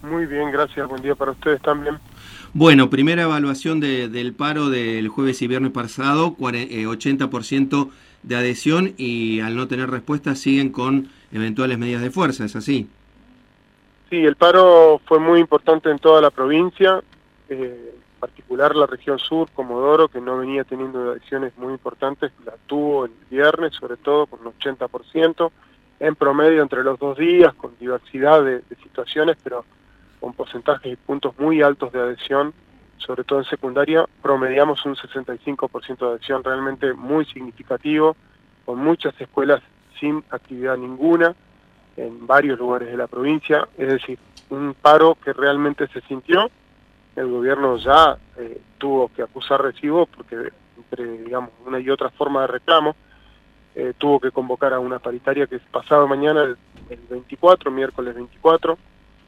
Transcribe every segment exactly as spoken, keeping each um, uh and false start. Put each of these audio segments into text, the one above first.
Muy bien, gracias. Buen día para ustedes también. Bueno, primera evaluación de, del paro del jueves y viernes pasado, ochenta por ciento de adhesión y al no tener respuesta siguen con eventuales medidas de fuerza, ¿es así? Sí, el paro fue muy importante en toda la provincia, eh, en particular la región sur, Comodoro, que no venía teniendo adhesiones muy importantes, la tuvo el viernes, sobre todo con un ochenta por ciento, en promedio entre los dos días, con diversidad de, de situaciones, pero con porcentajes y puntos muy altos de adhesión, sobre todo en secundaria, promediamos un sesenta y cinco por ciento de adhesión, realmente muy significativo, con muchas escuelas sin actividad ninguna, en varios lugares de la provincia, es decir, un paro que realmente se sintió. El gobierno ya eh, tuvo que acusar recibo porque entre, digamos, una y otra forma de reclamo, eh, tuvo que convocar a una paritaria que es pasado mañana, el, el veinticuatro, miércoles veinticuatro.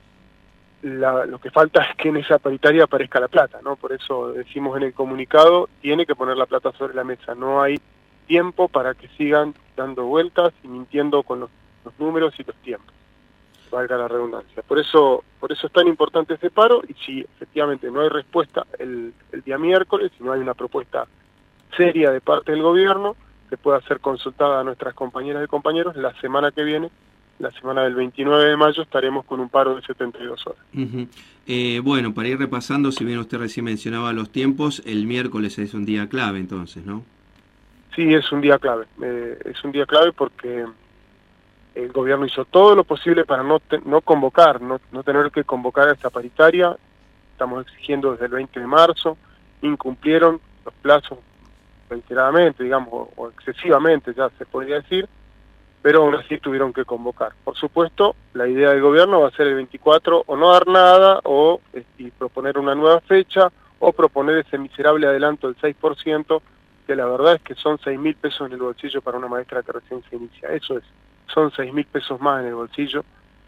La, lo que falta es que en esa paritaria aparezca la plata, ¿no? Por eso decimos en el comunicado, tiene que poner la plata sobre la mesa, no hay tiempo para que sigan dando vueltas y mintiendo con los los números y los tiempos, valga la redundancia. Por eso por eso es tan importante ese paro, y si efectivamente no hay respuesta el, el día miércoles, si no hay una propuesta seria de parte del gobierno, que pueda ser consultada a nuestras compañeras y compañeros, la semana que viene, la semana del veintinueve de mayo, estaremos con un paro de setenta y dos horas. Uh-huh. eh, bueno, para ir repasando, si bien usted recién mencionaba los tiempos, el miércoles es un día clave entonces, ¿no? Sí, es un día clave, eh, es un día clave porque el gobierno hizo todo lo posible para no te, no convocar, no, no tener que convocar a esta paritaria. Estamos exigiendo desde el veinte de marzo, incumplieron los plazos reiteradamente, digamos, o, o excesivamente, ya se podría decir, pero aún así tuvieron que convocar. Por supuesto, la idea del gobierno va a ser el veinticuatro o no dar nada, o y proponer una nueva fecha, o proponer ese miserable adelanto del seis por ciento, que la verdad es que son seis mil pesos en el bolsillo para una maestra que recién se inicia. Eso es. Son seis mil pesos más en el bolsillo,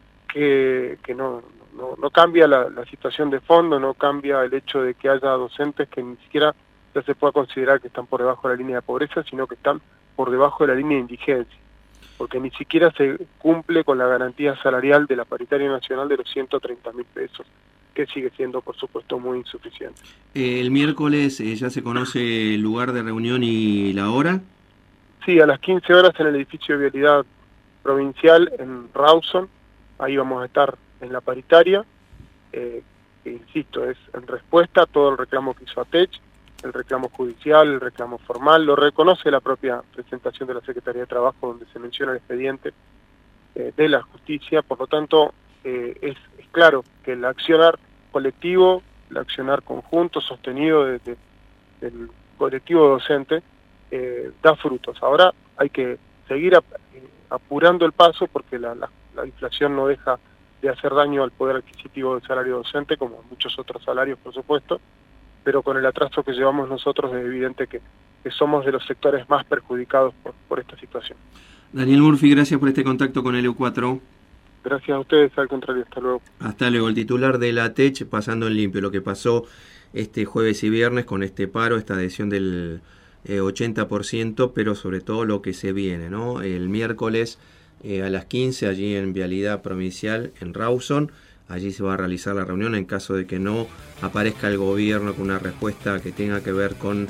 que, que no, no, no cambia la, la situación de fondo, no cambia el hecho de que haya docentes que ni siquiera ya se pueda considerar que están por debajo de la línea de pobreza, sino que están por debajo de la línea de indigencia, porque ni siquiera se cumple con la garantía salarial de la paritaria nacional de los ciento treinta mil pesos, que sigue siendo, por supuesto, muy insuficiente. Eh, el miércoles eh, ya se conoce el lugar de reunión y la hora. Sí, a las quince horas en el edificio de Vialidad Provincial en Rawson, ahí vamos a estar en la paritaria, eh, que, insisto, es en respuesta a todo el reclamo que hizo ATECH, el reclamo judicial, el reclamo formal, lo reconoce la propia presentación de la Secretaría de Trabajo, donde se menciona el expediente eh, de la justicia. Por lo tanto, eh, es, es claro que el accionar colectivo, el accionar conjunto, sostenido de, de, del colectivo docente, eh, da frutos. Ahora hay que seguir a, apurando el paso, porque la, la, la inflación no deja de hacer daño al poder adquisitivo del salario docente, como muchos otros salarios, por supuesto, pero con el atraso que llevamos nosotros es evidente que, que somos de los sectores más perjudicados por, por esta situación. Daniel Murphy, gracias por este contacto con el E U cuatro. Gracias a ustedes, al contrario, hasta luego. Hasta luego. El titular de la ATECH pasando en limpio lo que pasó este jueves y viernes con este paro, esta adhesión del Eh, ochenta por ciento, pero sobre todo lo que se viene, ¿no? El miércoles eh, a las quince, allí en Vialidad Provincial, en Rawson, allí se va a realizar la reunión en caso de que no aparezca el gobierno con una respuesta que tenga que ver con